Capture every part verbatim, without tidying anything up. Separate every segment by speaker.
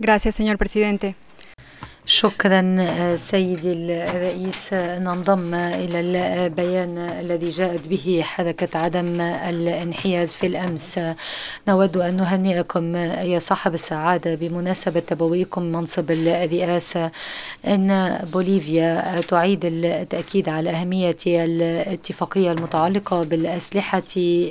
Speaker 1: Gracias, señor presidente.
Speaker 2: شكرا سيدي الرئيس. ننضم إلى البيان الذي جاءت به حركة عدم الانحياز في الأمس. نود أن نهنئكم يا صاحب السعادة بمناسبة تبويكم منصب الرئاسة. إن بوليفيا تعيد التأكيد على أهمية الاتفاقية المتعلقة بالأسلحة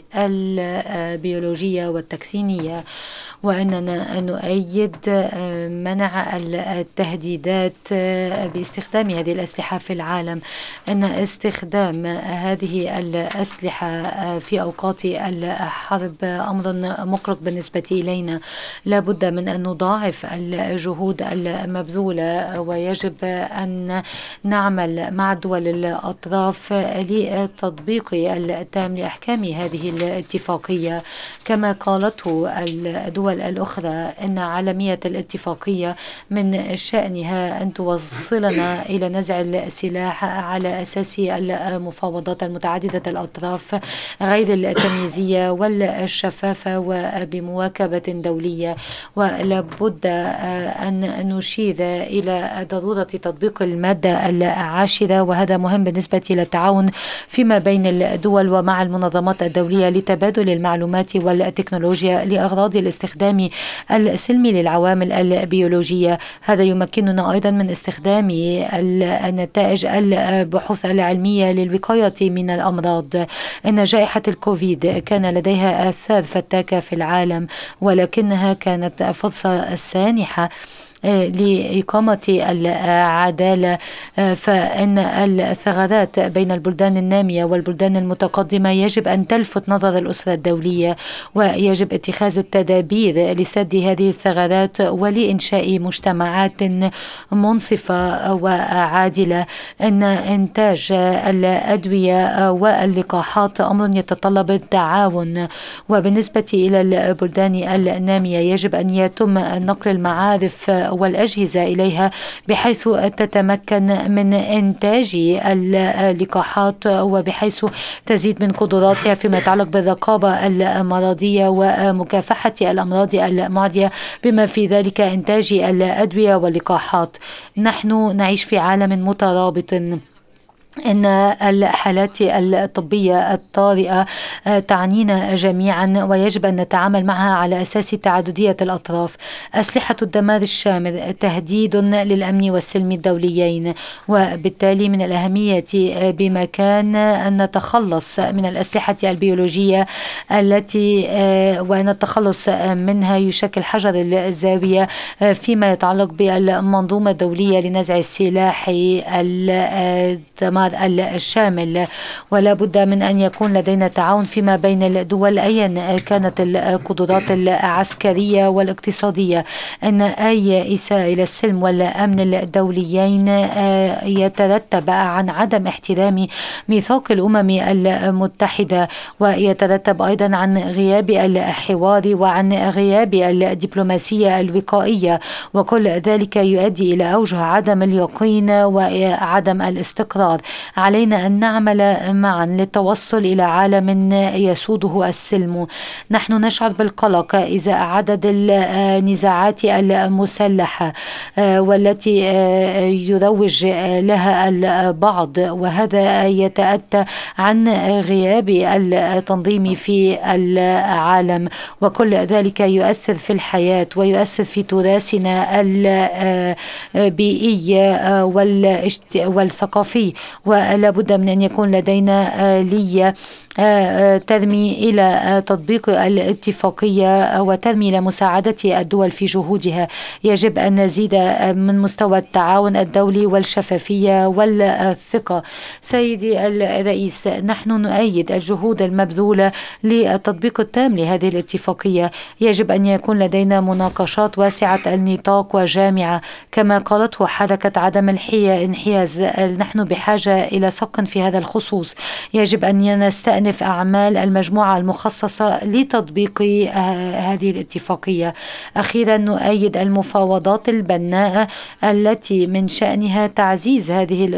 Speaker 2: البيولوجية والتكسينية، وأننا نؤيد منع التهديدات باستخدام هذه الأسلحة في العالم. أن استخدام هذه الأسلحة في أوقات الحرب أمر مقلق بالنسبة إلينا. لا بد من أن نضاعف الجهود المبذولة، ويجب أن نعمل مع دول الأطراف لتطبيق التام لأحكام هذه الاتفاقية. كما قالته الدول الأخرى أن عالمية الاتفاقية من شأنها أن توصلنا إلى نزع السلاح على أساس المفاوضات المتعددة الأطراف غير التمييزية والشفافة وبمواكبة دولية. ولابد أن نشير إلى ضرورة تطبيق المادة العاشرة، وهذا مهم بالنسبة للتعاون فيما بين الدول ومع المنظمات الدولية لتبادل المعلومات والتكنولوجيا لأغراض الاستخدام السلمي للعوامل البيولوجية. هذا يمكننا أيضا من استخدام النتائج البحوث العلمية للوقاية من الأمراض. إن جائحة الكوفيد كان لديها آثار فتاكة في العالم، ولكنها كانت فرصة سانحة لإقامة العدالة. فإن الثغرات بين البلدان النامية والبلدان المتقدمة يجب أن تلفت نظر الأسرة الدولية، ويجب اتخاذ التدابير لسد هذه الثغرات ولإنشاء مجتمعات منصفة وعادلة. إن إنتاج الأدوية واللقاحات أمر يتطلب التعاون، وبالنسبة إلى البلدان النامية يجب أن يتم نقل المعارف والأجهزة إليها بحيث تتمكن من إنتاج اللقاحات، وبحيث تزيد من قدراتها فيما يتعلق بالرقابة المرضية ومكافحة الأمراض المعدية، بما في ذلك إنتاج الأدوية واللقاحات. نحن نعيش في عالم مترابط. إن الحالات الطبية الطارئة تعنينا جميعا، ويجب أن نتعامل معها على أساس تعددية الأطراف. أسلحة الدمار الشامل تهديد للأمن والسلم الدوليين، وبالتالي من الأهمية بمكان أن نتخلص من الأسلحة البيولوجية التي وأن التخلص منها يشكل حجر الزاوية فيما يتعلق بالمنظومة الدولية لنزع السلاح الدمار الشامل. ولا بد من أن يكون لدينا تعاون فيما بين الدول أيا كانت القدرات العسكرية والاقتصادية. أن أي إساءة إلى السلم والأمن الدوليين يترتب عن عدم احترام ميثاق الأمم المتحدة، ويترتب أيضا عن غياب الحوار وعن غياب الدبلوماسية الوقائية، وكل ذلك يؤدي إلى أوجه عدم اليقين وعدم الاستقرار. علينا أن نعمل معا للتوصل إلى عالم يسوده السلم. نحن نشعر بالقلق إذا عدد النزاعات المسلحة والتي يروج لها البعض، وهذا يتأتى عن غياب التنظيم في العالم، وكل ذلك يؤثر في الحياة ويؤثر في تراثنا البيئي والثقافي. ولا بد من أن يكون لدينا آلية ترمي إلى تطبيق الاتفاقية وترمي إلى مساعدة الدول في جهودها. يجب أن نزيد من مستوى التعاون الدولي والشفافية والثقة. سيدي الرئيس، نحن نؤيد الجهود المبذولة للتطبيق التام لهذه الاتفاقية. يجب أن يكون لدينا مناقشات واسعة النطاق وجامعة كما قالته حركة عدم الانحياز. نحن بحاجة إلى سق في هذا الخصوص. يجب أن نستأنف أعمال المجموعة المخصصة لتطبيق هذه الاتفاقية. أخيرا، نؤيد المفاوضات البناءة التي من شأنها تعزيز هذه